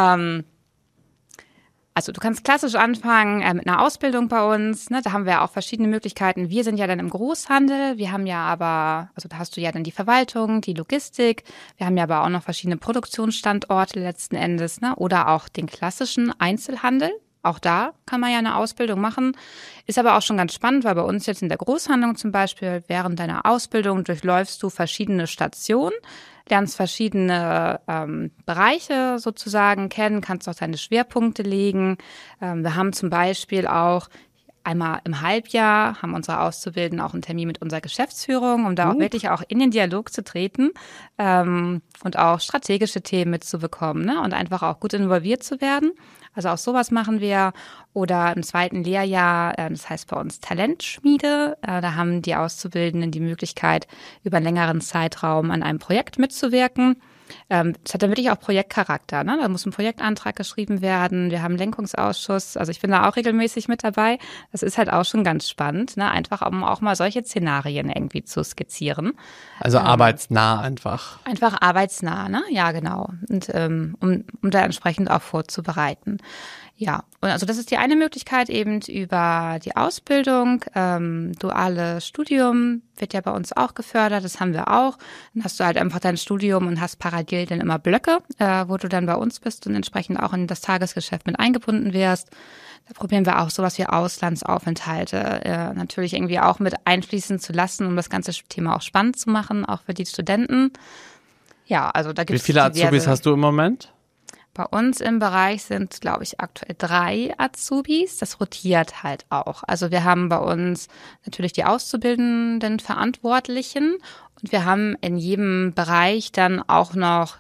Also du kannst klassisch anfangen mit einer Ausbildung bei uns. Ne? Da haben wir auch verschiedene Möglichkeiten. Wir sind ja dann im Großhandel. Wir haben ja aber, also da hast du ja dann die Verwaltung, die Logistik. Wir haben ja aber auch noch verschiedene Produktionsstandorte letzten Endes. Ne? Oder auch den klassischen Einzelhandel. Auch da kann man ja eine Ausbildung machen. Ist aber auch schon ganz spannend, weil bei uns jetzt in der Großhandlung zum Beispiel während deiner Ausbildung durchläufst du verschiedene Stationen, lernst verschiedene Bereiche sozusagen kennen, kannst auch deine Schwerpunkte legen. Wir haben zum Beispiel auch einmal im Halbjahr haben unsere Auszubildenden auch einen Termin mit unserer Geschäftsführung, um da auch wirklich auch in den Dialog zu treten und auch strategische Themen mitzubekommen, ne? Und einfach auch gut involviert zu werden. Also auch sowas machen wir. Oder im zweiten Lehrjahr, das heißt bei uns Talentschmiede, da haben die Auszubildenden die Möglichkeit, über einen längeren Zeitraum an einem Projekt mitzuwirken. Das hat dann wirklich auch Projektcharakter, ne? Da muss ein Projektantrag geschrieben werden. Wir haben einen Lenkungsausschuss. Also ich bin da auch regelmäßig mit dabei. Das ist halt auch schon ganz spannend, ne? Einfach um auch mal solche Szenarien irgendwie zu skizzieren. Also arbeitsnah einfach. Einfach arbeitsnah, ne? Ja, genau. Und um da entsprechend auch vorzubereiten. Ja, und also das ist die eine Möglichkeit eben über die Ausbildung. Duales Studium wird ja bei uns auch gefördert, das haben wir auch. Dann hast du halt einfach dein Studium und hast parallel dann immer Blöcke, wo du dann bei uns bist und entsprechend auch in das Tagesgeschäft mit eingebunden wirst. Da probieren wir auch sowas wie Auslandsaufenthalte natürlich irgendwie auch mit einfließen zu lassen, um das ganze Thema auch spannend zu machen, auch für die Studenten. Ja, also da gibt es Wie viele Azubis hast du im Moment? Bei uns im Bereich sind, glaube ich, aktuell 3 Azubis. Das rotiert halt auch. Also wir haben bei uns natürlich die auszubildenden Verantwortlichen und wir haben in jedem Bereich dann auch noch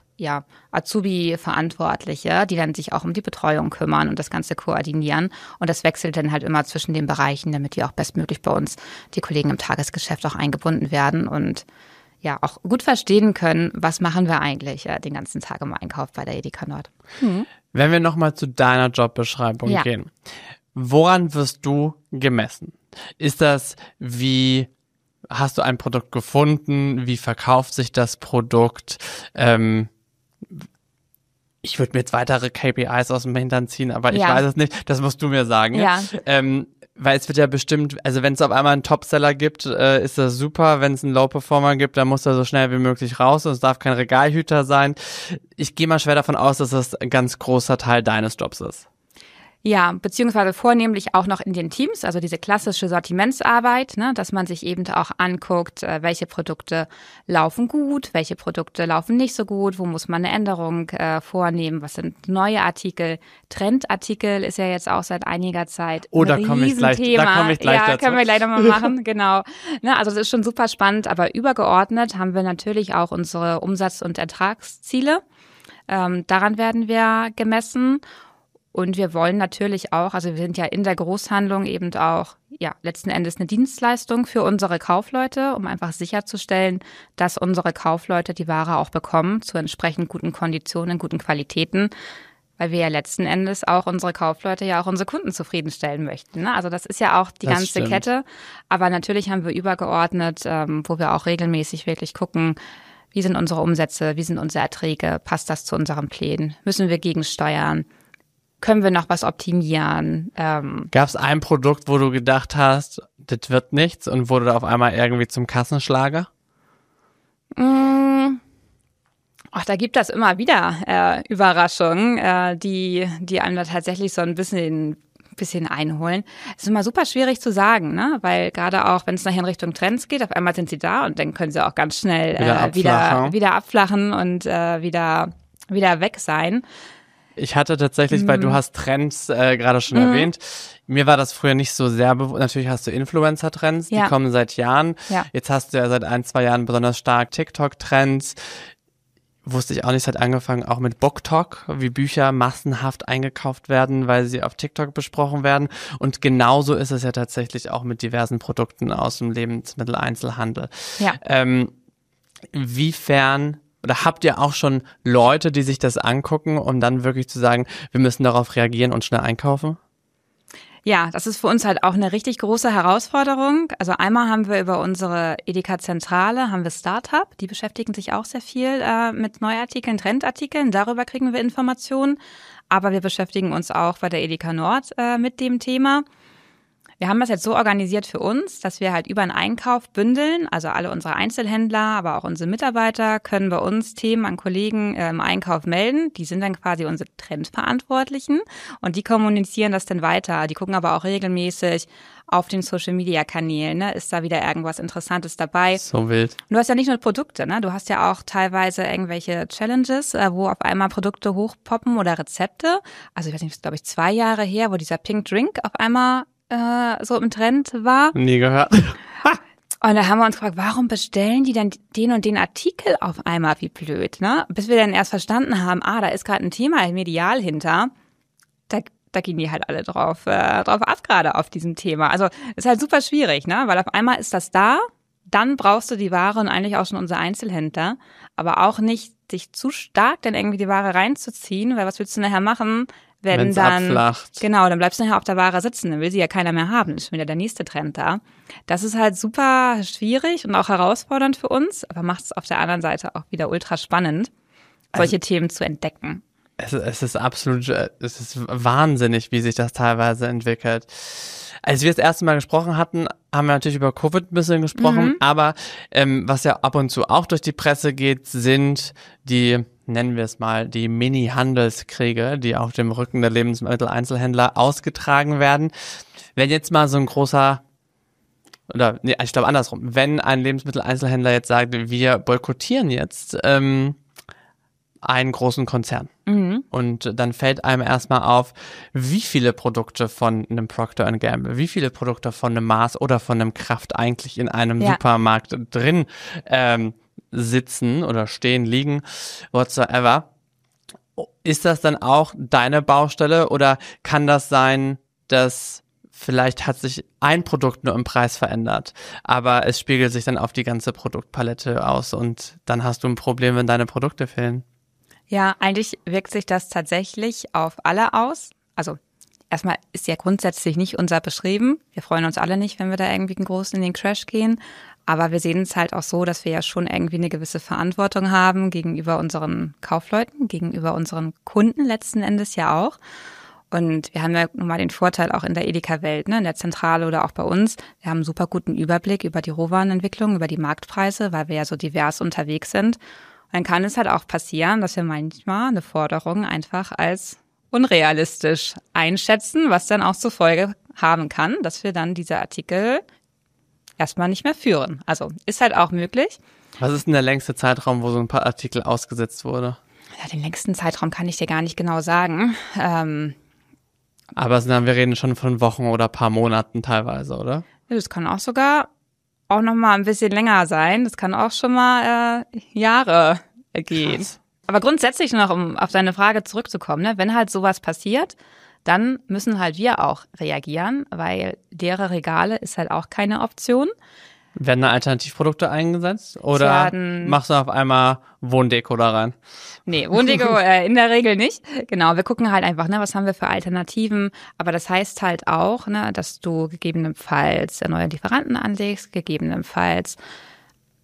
Azubi-Verantwortliche, die dann sich auch um die Betreuung kümmern und das Ganze koordinieren. Und das wechselt dann halt immer zwischen den Bereichen, damit die auch bestmöglich bei uns, die Kollegen im Tagesgeschäft, auch eingebunden werden und ja auch gut verstehen können, was machen wir eigentlich den ganzen Tag im Einkauf bei der Edeka Nord. Wenn wir nochmal zu deiner Jobbeschreibung gehen, woran wirst du gemessen? Ist das, wie hast du ein Produkt gefunden? Wie verkauft sich das Produkt? Ich würde mir jetzt weitere KPIs aus dem Hintern ziehen, aber ich weiß es nicht. Das musst du mir sagen. Ja. Weil es wird ja bestimmt, also wenn es auf einmal einen Topseller gibt, ist das super. Wenn es einen Low-Performer gibt, dann muss er so schnell wie möglich raus und es darf kein Regalhüter sein. Ich gehe mal schwer davon aus, dass das ein ganz großer Teil deines Jobs ist. Ja, beziehungsweise vornehmlich auch noch in den Teams, also diese klassische Sortimentsarbeit, ne, dass man sich eben auch anguckt, welche Produkte laufen gut, welche Produkte laufen nicht so gut, wo muss man eine Änderung vornehmen, was sind neue Artikel, Trendartikel ist ja jetzt auch seit einiger Zeit ein Riesenthema. Da komme ich gleich dazu. Können wir gleich nochmal machen, genau. Ne, also das ist schon super spannend, aber übergeordnet haben wir natürlich auch unsere Umsatz- und Ertragsziele. Daran werden wir gemessen. Und wir wollen natürlich auch, also wir sind ja in der Großhandlung eben auch, letzten Endes eine Dienstleistung für unsere Kaufleute, um einfach sicherzustellen, dass unsere Kaufleute die Ware auch bekommen zu entsprechend guten Konditionen, guten Qualitäten, weil wir ja letzten Endes auch unsere Kaufleute ja auch unsere Kunden zufriedenstellen möchten. Ne? Also das ist ja auch die ganze Kette. Aber natürlich haben wir übergeordnet, wo wir auch regelmäßig wirklich gucken, wie sind unsere Umsätze, wie sind unsere Erträge, passt das zu unseren Plänen, müssen wir gegensteuern? Können wir noch was optimieren? Gab es ein Produkt, wo du gedacht hast, das wird nichts und wurde da auf einmal irgendwie zum Kassenschlager? Ach, da gibt es immer wieder Überraschungen, die einem da tatsächlich so ein bisschen einholen. Es ist immer super schwierig zu sagen, ne? Weil gerade auch, wenn es nachher in Richtung Trends geht, auf einmal sind sie da und dann können sie auch ganz schnell wieder abflachen und wieder weg sein. Ich hatte tatsächlich, weil du hast Trends gerade schon erwähnt, mir war das früher nicht so sehr bewusst. Natürlich hast du Influencer-Trends, die kommen seit Jahren. Ja. Jetzt hast du ja seit 1-2 Jahren besonders stark TikTok-Trends. Wusste ich auch nicht, es hat angefangen auch mit BookTok, wie Bücher massenhaft eingekauft werden, weil sie auf TikTok besprochen werden. Und genauso ist es ja tatsächlich auch mit diversen Produkten aus dem Lebensmitteleinzelhandel. Ja. Inwiefern oder habt ihr auch schon Leute, die sich das angucken, um dann wirklich zu sagen, wir müssen darauf reagieren und schnell einkaufen? Ja, das ist für uns halt auch eine richtig große Herausforderung. Also einmal haben wir über unsere Edeka-Zentrale, haben wir Startup, die beschäftigen sich auch sehr viel mit Neuartikeln, Trendartikeln, darüber kriegen wir Informationen. Aber wir beschäftigen uns auch bei der Edeka Nord mit dem Thema. Wir haben das jetzt so organisiert für uns, dass wir halt über einen Einkauf bündeln, also alle unsere Einzelhändler, aber auch unsere Mitarbeiter können bei uns Themen an Kollegen im Einkauf melden. Die sind dann quasi unsere Trendverantwortlichen und die kommunizieren das dann weiter. Die gucken aber auch regelmäßig auf den Social-Media-Kanälen, ne? Ist da wieder irgendwas Interessantes dabei? So wild. Und du hast ja nicht nur Produkte, ne? Du hast ja auch teilweise irgendwelche Challenges, wo auf einmal Produkte hochpoppen oder Rezepte. Also ich weiß nicht, das ist glaube ich 2 Jahre her, wo dieser Pink Drink auf einmal so im Trend war. Nie gehört. Und da haben wir uns gefragt, warum bestellen die denn den und den Artikel auf einmal, wie blöd, ne? Bis wir dann erst verstanden haben, da ist gerade ein Thema medial hinter. Da gehen die halt alle drauf ab gerade auf diesem Thema. Also ist halt super schwierig, ne? Weil auf einmal ist das da, dann brauchst du die Ware und eigentlich auch schon unsere Einzelhändler, aber auch nicht dich zu stark dann irgendwie die Ware reinzuziehen, weil was willst du nachher machen? Wenn dann abflacht. Genau, dann bleibst du nachher auf der Ware sitzen, dann will sie ja keiner mehr haben, dann ist schon wieder der nächste Trend da. Das ist halt super schwierig und auch herausfordernd für uns, aber macht es auf der anderen Seite auch wieder ultra spannend, solche Themen zu entdecken. Es ist wahnsinnig, wie sich das teilweise entwickelt. Als wir das erste Mal gesprochen hatten, haben wir natürlich über Covid ein bisschen gesprochen, aber was ja ab und zu auch durch die Presse geht, sind die, nennen wir es mal, die Mini-Handelskriege, die auf dem Rücken der Lebensmitteleinzelhändler ausgetragen werden. Wenn jetzt mal so ein großer, oder nee, ich glaube andersrum, wenn ein Lebensmitteleinzelhändler jetzt sagt, wir boykottieren jetzt einen großen Konzern. Und dann fällt einem erstmal auf, wie viele Produkte von einem Procter & Gamble, wie viele Produkte von einem Mars oder von einem Kraft eigentlich in einem Supermarkt drin sitzen oder stehen, liegen, whatsoever. Ist das dann auch deine Baustelle oder kann das sein, dass vielleicht hat sich ein Produkt nur im Preis verändert, aber es spiegelt sich dann auf die ganze Produktpalette aus und dann hast du ein Problem, wenn deine Produkte fehlen? Ja, eigentlich wirkt sich das tatsächlich auf alle aus. Also erstmal ist ja grundsätzlich nicht unser beschrieben. Wir freuen uns alle nicht, wenn wir da irgendwie einen großen in den Crash gehen. Aber wir sehen es halt auch so, dass wir ja schon irgendwie eine gewisse Verantwortung haben gegenüber unseren Kaufleuten, gegenüber unseren Kunden letzten Endes ja auch. Und wir haben ja nun mal den Vorteil auch in der Edeka-Welt, ne, in der Zentrale oder auch bei uns. Wir haben einen super guten Überblick über die Rohwarenentwicklung, über die Marktpreise, weil wir ja so divers unterwegs sind. Dann kann es halt auch passieren, dass wir manchmal eine Forderung einfach als unrealistisch einschätzen, was dann auch zur Folge haben kann, dass wir dann diese Artikel erstmal nicht mehr führen. Also ist halt auch möglich. Was ist denn der längste Zeitraum, wo so ein paar Artikel ausgesetzt wurde? Ja, den längsten Zeitraum kann ich dir gar nicht genau sagen. Aber wir reden schon von Wochen oder paar Monaten teilweise, oder? Ja, das kann auch sogar auch noch mal ein bisschen länger sein. Das kann auch schon mal Jahre gehen. Krass. Aber grundsätzlich noch, um auf deine Frage zurückzukommen, ne, wenn halt sowas passiert, dann müssen halt wir auch reagieren, weil leere Regale ist halt auch keine Option. Werden da Alternativprodukte eingesetzt oder machst du auf einmal Wohndeko da rein? Nee, Wohndeko in der Regel nicht. Genau, wir gucken halt einfach, ne, was haben wir für Alternativen. Aber das heißt halt auch, ne, dass du gegebenenfalls neue Lieferanten anlegst, gegebenenfalls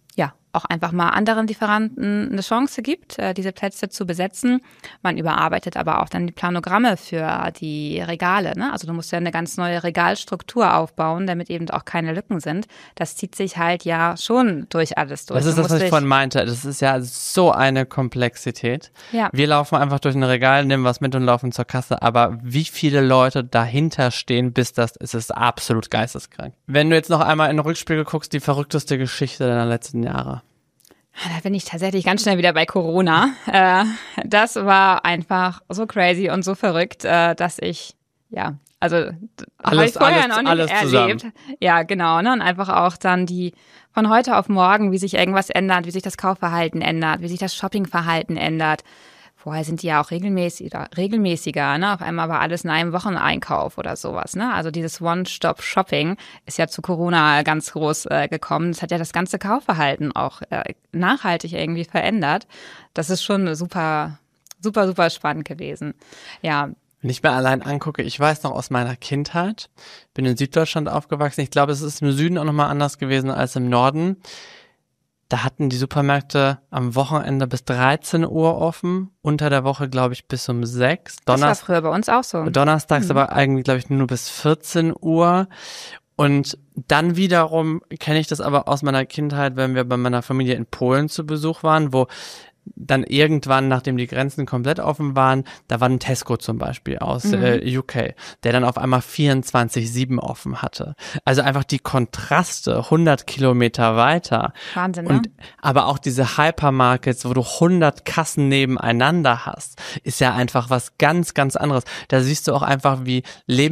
auch einfach mal anderen Lieferanten eine Chance gibt, diese Plätze zu besetzen. Man überarbeitet aber auch dann die Planogramme für die Regale, ne? Also du musst ja eine ganz neue Regalstruktur aufbauen, damit eben auch keine Lücken sind. Das zieht sich halt ja schon durch alles durch. Das ist das, was ich vorhin meinte. Das ist ja so eine Komplexität. Ja. Wir laufen einfach durch ein Regal, nehmen was mit und laufen zur Kasse. Aber wie viele Leute dahinter stehen, es ist absolut geisteskrank. Wenn du jetzt noch einmal in den Rückspiegel guckst, die verrückteste Geschichte deiner letzten Jahre. Da bin ich tatsächlich ganz schnell wieder bei Corona. Das war einfach so crazy und so verrückt, dass ich, habe ich vorher noch nicht erlebt. Zusammen. Ja, genau, ne? Und einfach auch dann von heute auf morgen, wie sich irgendwas ändert, wie sich das Kaufverhalten ändert, wie sich das Shoppingverhalten ändert. Vorher sind die ja auch regelmäßiger, ne? Auf einmal war alles in einem Wocheneinkauf oder sowas, ne? Also dieses One-Stop-Shopping ist ja zu Corona ganz groß gekommen. Das hat ja das ganze Kaufverhalten auch nachhaltig irgendwie verändert. Das ist schon super, super, super spannend gewesen. Ja. Wenn ich mir allein angucke, ich weiß noch aus meiner Kindheit, bin in Süddeutschland aufgewachsen. Ich glaube, es ist im Süden auch nochmal anders gewesen als im Norden. Da hatten die Supermärkte am Wochenende bis 13 Uhr offen, unter der Woche, glaube ich, bis um 6. Das war früher bei uns auch so. Donnerstags aber eigentlich, glaube ich, nur bis 14 Uhr. Und dann wiederum kenne ich das aber aus meiner Kindheit, wenn wir bei meiner Familie in Polen zu Besuch waren, wo dann irgendwann, nachdem die Grenzen komplett offen waren, da war ein Tesco zum Beispiel aus UK, der dann auf einmal 24/7 offen hatte. Also einfach die Kontraste 100 Kilometer weiter. Wahnsinn, ne? Und aber auch diese Hypermarkets, wo du 100 Kassen nebeneinander hast, ist ja einfach was ganz, ganz anderes. Da siehst du auch einfach, wie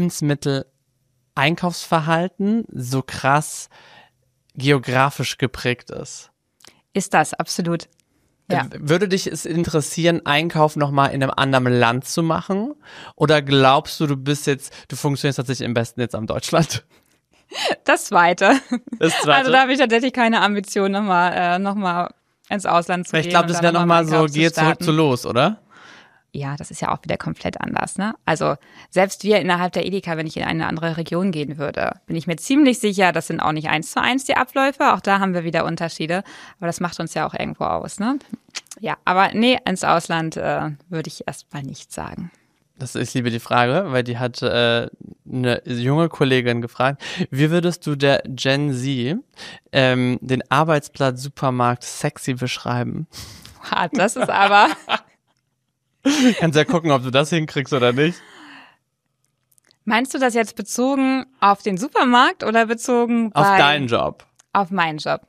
Lebensmittel-Einkaufsverhalten so krass geografisch geprägt ist. Ist das, absolut. Ja. Würde dich es interessieren, Einkauf nochmal in einem anderen Land zu machen? Oder glaubst du, du funktionierst tatsächlich am besten jetzt am Deutschland? Das Zweite. Also da habe ich tatsächlich keine Ambition, noch mal ins Ausland zu gehen. Ich glaube, das wäre nochmal so, geh zurück zu los, oder? Ja, das ist ja auch wieder komplett anders, ne? Also selbst wir innerhalb der Edeka, wenn ich in eine andere Region gehen würde, bin ich mir ziemlich sicher, das sind auch nicht 1:1 die Abläufe. Auch da haben wir wieder Unterschiede. Aber das macht uns ja auch irgendwo aus, ne? Ja, aber nee, ins Ausland würde ich erstmal nicht sagen. Ich liebe die Frage, weil die hat eine junge Kollegin gefragt, wie würdest du der Gen Z den Arbeitsplatz Supermarkt sexy beschreiben? Das ist aber... Kannst ja gucken, ob du das hinkriegst oder nicht. Meinst du das jetzt bezogen auf den Supermarkt oder bezogen auf deinen Job? Auf meinen Job.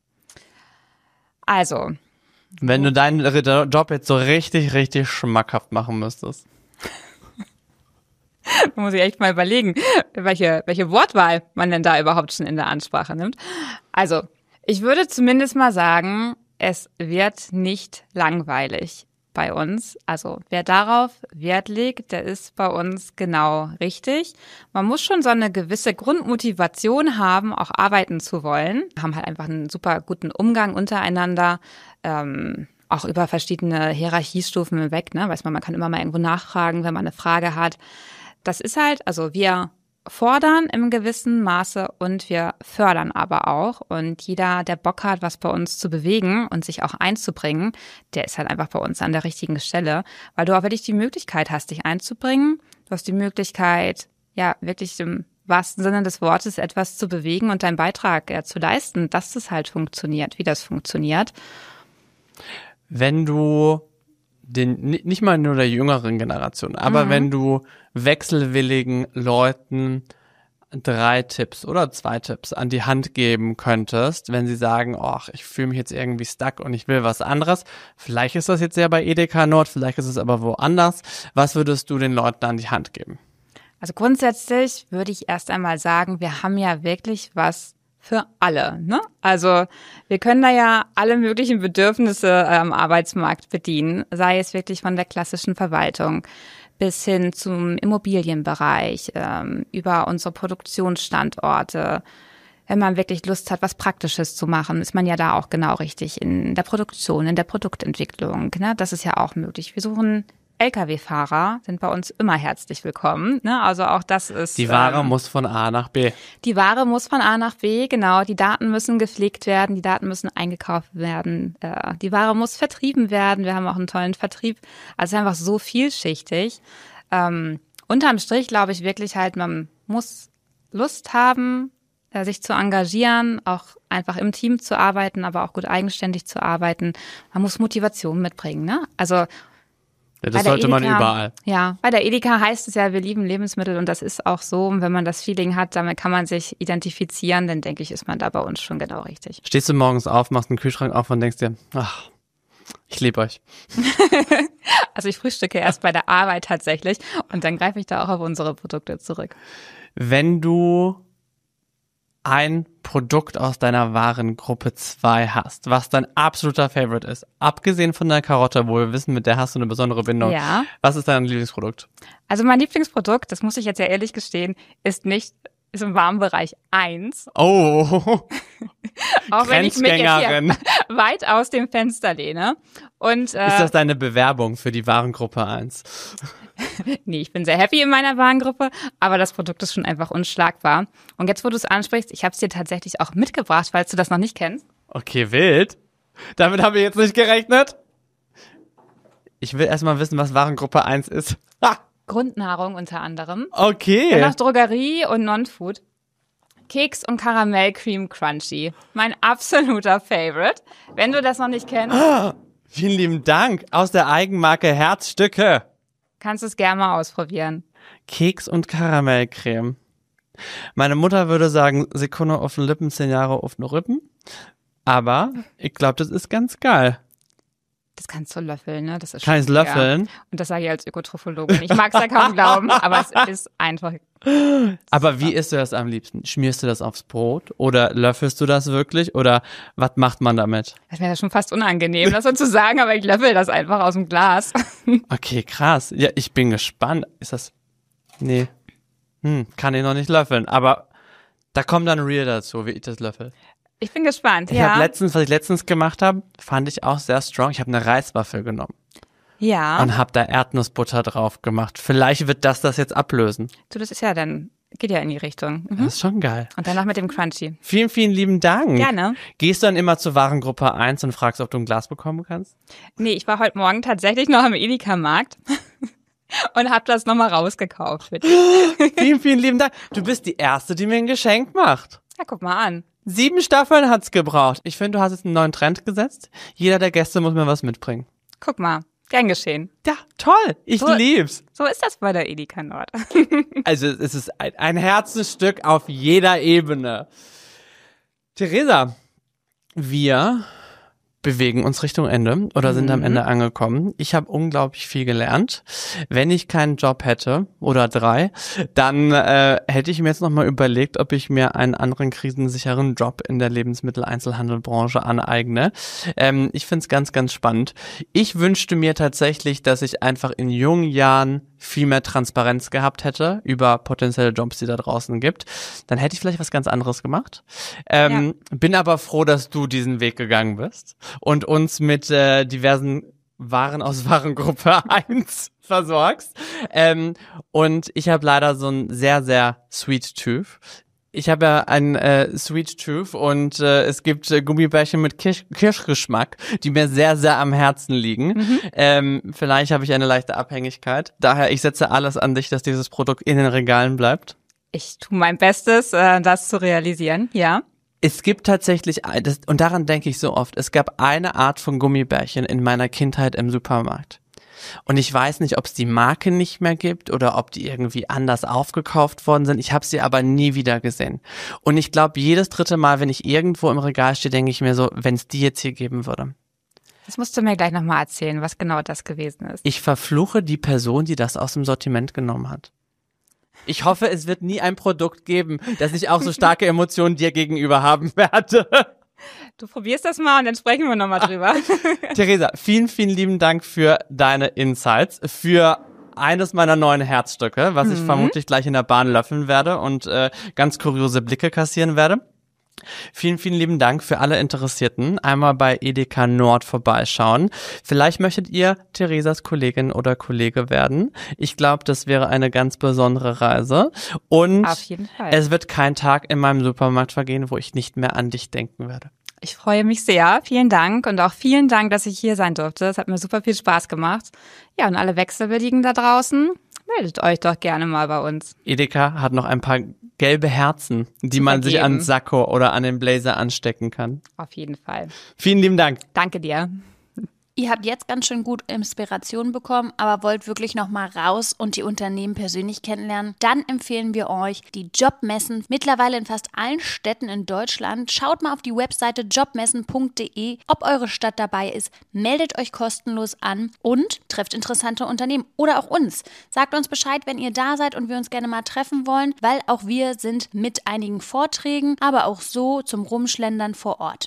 Also. Wenn du deinen Job jetzt so richtig, richtig schmackhaft machen müsstest. Da muss ich echt mal überlegen, welche Wortwahl man denn da überhaupt schon in der Ansprache nimmt. Also, ich würde zumindest mal sagen, es wird nicht langweilig bei uns. Also wer darauf Wert legt, der ist bei uns genau richtig. Man muss schon so eine gewisse Grundmotivation haben, auch arbeiten zu wollen. Wir haben halt einfach einen super guten Umgang untereinander, auch über verschiedene Hierarchiestufen hinweg, ne? Weiß man kann immer mal irgendwo nachfragen, wenn man eine Frage hat. Das ist halt, also wir fordern im gewissen Maße und wir fördern aber auch. Und jeder, der Bock hat, was bei uns zu bewegen und sich auch einzubringen, der ist halt einfach bei uns an der richtigen Stelle, weil du auch wirklich die Möglichkeit hast, dich einzubringen. Du hast die Möglichkeit, ja, wirklich im wahrsten Sinne des Wortes etwas zu bewegen und deinen Beitrag zu leisten, dass das halt funktioniert, wie das funktioniert. Wenn du nicht mal nur der jüngeren Generation, aber wenn du wechselwilligen Leuten 3 Tipps oder 2 Tipps an die Hand geben könntest, wenn sie sagen, ich fühle mich jetzt irgendwie stuck und ich will was anderes. Vielleicht ist das jetzt ja bei Edeka Nord, vielleicht ist es aber woanders. Was würdest du den Leuten an die Hand geben? Also grundsätzlich würde ich erst einmal sagen, wir haben ja wirklich was für alle, ne? Also wir können da ja alle möglichen Bedürfnisse am Arbeitsmarkt bedienen, sei es wirklich von der klassischen Verwaltung bis hin zum Immobilienbereich, über unsere Produktionsstandorte. Wenn man wirklich Lust hat, was Praktisches zu machen, ist man ja da auch genau richtig in der Produktion, in der Produktentwicklung, ne? Das ist ja auch möglich. Wir suchen Lkw-Fahrer sind bei uns immer herzlich willkommen. Ne? Also auch das ist... Die Ware muss von A nach B. Die Ware muss von A nach B, genau. Die Daten müssen gepflegt werden, die Daten müssen eingekauft werden. Die Ware muss vertrieben werden. Wir haben auch einen tollen Vertrieb. Also es ist einfach so vielschichtig. Unterm Strich glaube ich wirklich halt, man muss Lust haben, sich zu engagieren, auch einfach im Team zu arbeiten, aber auch gut eigenständig zu arbeiten. Man muss Motivation mitbringen, ne? Also ja, das sollte man überall. Ja, bei der Edeka heißt es ja, wir lieben Lebensmittel und das ist auch so. Und wenn man das Feeling hat, damit kann man sich identifizieren, dann denke ich, ist man da bei uns schon genau richtig. Stehst du morgens auf, machst einen Kühlschrank auf und denkst dir, ach, ich liebe euch. Also ich frühstücke erst bei der Arbeit tatsächlich und dann greife ich da auch auf unsere Produkte zurück. Wenn du ein Produkt aus deiner Warengruppe 2 hast, was dein absoluter Favorite ist, abgesehen von der Karotte, wo wir wissen, mit der hast du eine besondere Bindung. Ja. Was ist dein Lieblingsprodukt? Also mein Lieblingsprodukt, das muss ich jetzt ja ehrlich gestehen, ist im Warmbereich 1. Oh, Auch wenn ich mich jetzt hier weit aus dem Fenster lehne. Und, ist das deine Bewerbung für die Warengruppe 1? Nee, ich bin sehr happy in meiner Warengruppe, aber das Produkt ist schon einfach unschlagbar. Und jetzt, wo du es ansprichst, ich habe es dir tatsächlich auch mitgebracht, falls du das noch nicht kennst. Okay, wild. Damit habe ich jetzt nicht gerechnet. Ich will erstmal wissen, was Warengruppe 1 ist. Ha! Grundnahrung unter anderem. Okay. Dann noch Drogerie und Non-Food. Keks und Karamell Cream Crunchy. Mein absoluter Favorite. Wenn du das noch nicht kennst. Vielen lieben Dank. Aus der Eigenmarke Herzstücke. Kannst du es gerne mal ausprobieren. Keks und Karamellcreme. Meine Mutter würde sagen, Sekunde auf den Lippen, 10 Jahre auf den Rippen. Aber ich glaube, das ist ganz geil. Das kannst du löffeln, ne? Das ist kann ich löffeln? Ja. Und das sage ich als Ökotrophologin. Ich mag es ja kaum glauben, aber es ist einfach. Aber wie isst du das am liebsten? Schmierst du das aufs Brot? Oder löffelst du das wirklich? Oder was macht man damit? Das wäre ja schon fast unangenehm, das so zu sagen, aber ich löffel das einfach aus dem Glas. Okay, krass. Ja, ich bin gespannt. Ist das... Nee. Kann ich noch nicht löffeln. Aber da kommt dann Real dazu, wie ich das löffel. Ich bin gespannt, ich habe was ich letztens gemacht habe, fand ich auch sehr strong. Ich habe eine Reiswaffel genommen. Ja. Und habe da Erdnussbutter drauf gemacht. Vielleicht wird das jetzt ablösen. Du, das ist ja dann, geht ja in die Richtung. Das ist schon geil. Und danach mit dem Crunchy. Vielen, vielen lieben Dank. Gerne. Gehst du dann immer zur Warengruppe 1 und fragst, ob du ein Glas bekommen kannst? Nee, ich war heute Morgen tatsächlich noch im Edeka-Markt. Und hab das nochmal rausgekauft für dich. Vielen, vielen lieben Dank. Du bist die Erste, die mir ein Geschenk macht. Ja, guck mal an. 7 Staffeln hat's gebraucht. Ich finde, du hast jetzt einen neuen Trend gesetzt. Jeder der Gäste muss mir was mitbringen. Guck mal, gern geschehen. Ja, toll. Ich lieb's. So ist das bei der Edeka Nord. Also es ist ein Herzensstück auf jeder Ebene. Theresa, wir bewegen uns Richtung Ende oder sind am Ende angekommen. Ich habe unglaublich viel gelernt. Wenn ich keinen Job hätte oder 3, dann hätte ich mir jetzt nochmal überlegt, ob ich mir einen anderen krisensicheren Job in der Lebensmitteleinzelhandelbranche aneigne. Ich finde es ganz, ganz spannend. Ich wünschte mir tatsächlich, dass ich einfach in jungen Jahren viel mehr Transparenz gehabt hätte über potenzielle Jobs, die da draußen gibt. Dann hätte ich vielleicht was ganz anderes gemacht. Bin aber froh, dass du diesen Weg gegangen bist und uns mit diversen Waren aus Warengruppe 1 versorgst. Und ich habe leider so einen sehr, sehr Sweet Tooth. Ich habe ja einen Sweet Tooth und es gibt Gummibärchen mit Kirschgeschmack, die mir sehr, sehr am Herzen liegen. Vielleicht habe ich eine leichte Abhängigkeit. Daher, ich setze alles an dich, dass dieses Produkt in den Regalen bleibt. Ich tue mein Bestes, das zu realisieren, ja. Es gibt tatsächlich, und daran denke ich so oft, es gab eine Art von Gummibärchen in meiner Kindheit im Supermarkt. Und ich weiß nicht, ob es die Marke nicht mehr gibt oder ob die irgendwie anders aufgekauft worden sind. Ich habe sie aber nie wieder gesehen. Und ich glaube, jedes dritte Mal, wenn ich irgendwo im Regal stehe, denke ich mir so, wenn es die jetzt hier geben würde. Das musst du mir gleich nochmal erzählen, was genau das gewesen ist. Ich verfluche die Person, die das aus dem Sortiment genommen hat. Ich hoffe, es wird nie ein Produkt geben, das ich auch so starke Emotionen dir gegenüber haben werde. Du probierst das mal und dann sprechen wir nochmal drüber. Theresa, vielen, vielen lieben Dank für deine Insights, für eines meiner neuen Herzstücke, was ich vermutlich gleich in der Bahn löffeln werde und ganz kuriose Blicke kassieren werde. Vielen, vielen lieben Dank für alle Interessierten. Einmal bei Edeka Nord vorbeischauen. Vielleicht möchtet ihr Theresas Kollegin oder Kollege werden. Ich glaube, das wäre eine ganz besondere Reise. Und Auf jeden Fall. es wird kein Tag in meinem Supermarkt vergehen, wo ich nicht mehr an dich denken werde. Ich freue mich sehr. Vielen Dank und auch vielen Dank, dass ich hier sein durfte. Es hat mir super viel Spaß gemacht. Ja, und alle Wechselwilligen da draußen, meldet euch doch gerne mal bei uns. Edeka hat noch ein paar gelbe Herzen, die man sich an Sakko oder an den Blazer anstecken kann. Auf jeden Fall. Vielen lieben Dank. Danke dir. Ihr habt jetzt ganz schön gut Inspiration bekommen, aber wollt wirklich noch mal raus und die Unternehmen persönlich kennenlernen? Dann empfehlen wir euch die Jobmessen, mittlerweile in fast allen Städten in Deutschland. Schaut mal auf die Webseite jobmessen.de, ob eure Stadt dabei ist. Meldet euch kostenlos an und trefft interessante Unternehmen oder auch uns. Sagt uns Bescheid, wenn ihr da seid und wir uns gerne mal treffen wollen, weil auch wir sind mit einigen Vorträgen, aber auch so zum Rumschlendern vor Ort.